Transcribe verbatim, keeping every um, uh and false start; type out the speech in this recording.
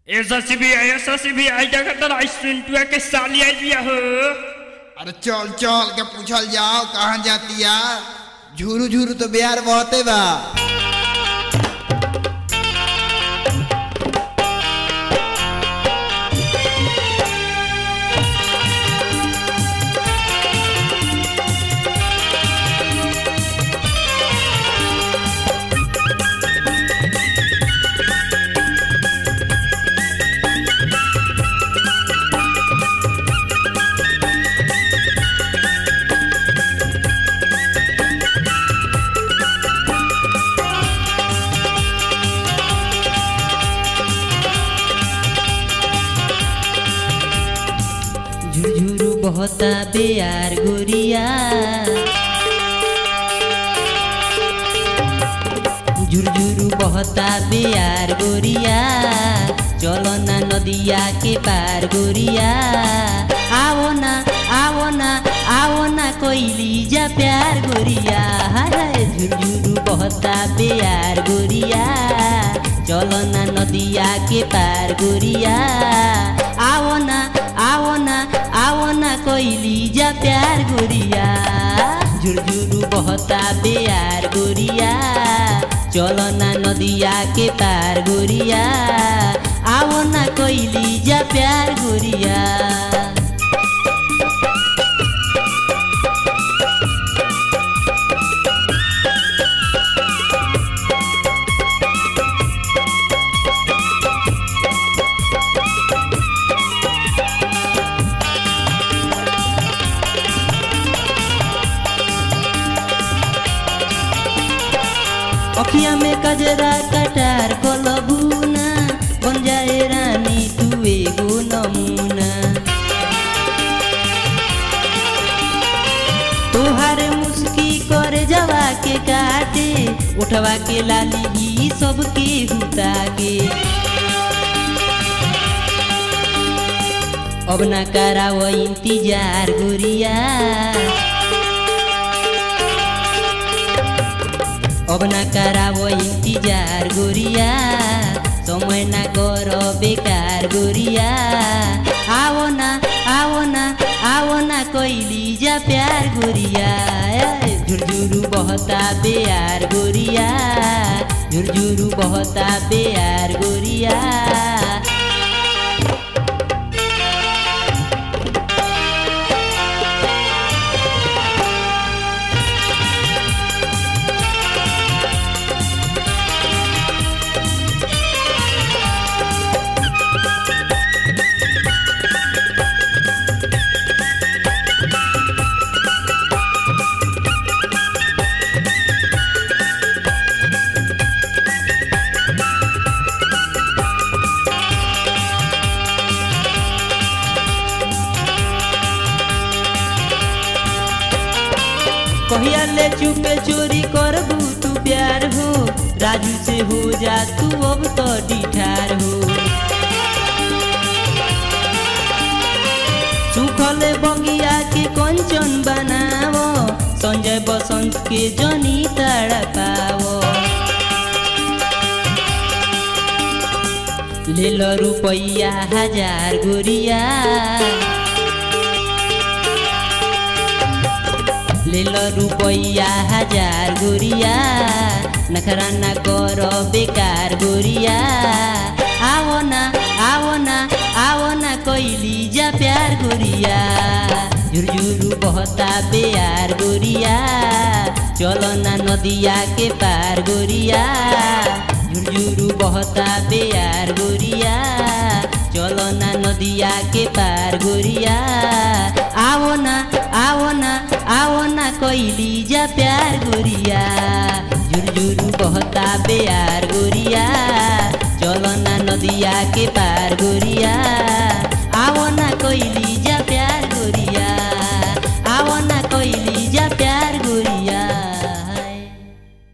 ऐसा से भी ऐसा से भी आई जगह तो राइसुआ के साली आई दिया हो। अरे चल चल के पूछल जाओ कहाँ जाती है। झूरू झूरू तो बिहार बहुते बा। झुरझुरु बहता बेयार गोरिया, झुरझुरु बहता बेयार गोरिया, चलो ना नदिया के पार गोरिया। आओ ना आओ ना आओ ना कोइली जा प्यार गोरिया। हाय झुरझुरु बहता बेयार गोरिया, चलो ना नदिया के पार गोरिया। आओ ना आओ ना आओ ना कोइली जा प्यार गोरिया। झुरझुरु बहता बेयार गोरिया, चलो ना नदिया के पार गोरिया। आओ ना कोइली जा प्यार गोरिया। अखिया में कजरा कटार को लबूना, बन जाए रानी तू एगो नमूना। तोहारे मुस्की करे जवा के काटे, उठवा के लाली ही सबके हुता के। अब ना कराव इंतजार गोरिया, अब ना करावो इंतजार गोरिया। समय ना करो बेकार गोरिया। आओ ना आओ ना आओ ना कोइली जा प्यार गोरिया। झुरझुरु बहता बेयार गोरिया, झुरझुरु बहता बेयार गोरिया। कहिया ले चुपे चोरी करबू तू प्यार हो, राजू से हो जा तू अब तो डिठार हो। सुखल बगिया के कंचन बनावो, संजय बसंत के जनी ताड़ा पावो। ले लो रुपया हजार गोरिया, ले लो रुपया हजार गोरिया। नखरा ना करो बेकार गोरिया। आओ ना आओ ना आओ ना कोइली जा प्यार गोरिया। झुरझुरु बहता बेयार गोरिया, चलो ना नदिया के पार गोरिया। झुरझुरु बहता बेयार गोरिया, चलो ना नदिया के पार गोरिया। आओ ना आओ ना आओ ना कोइली जा प्यार गोरिया। झुरझुरु बहता बेयार गोरिया, चलो ना नदिया के पार गोरिया।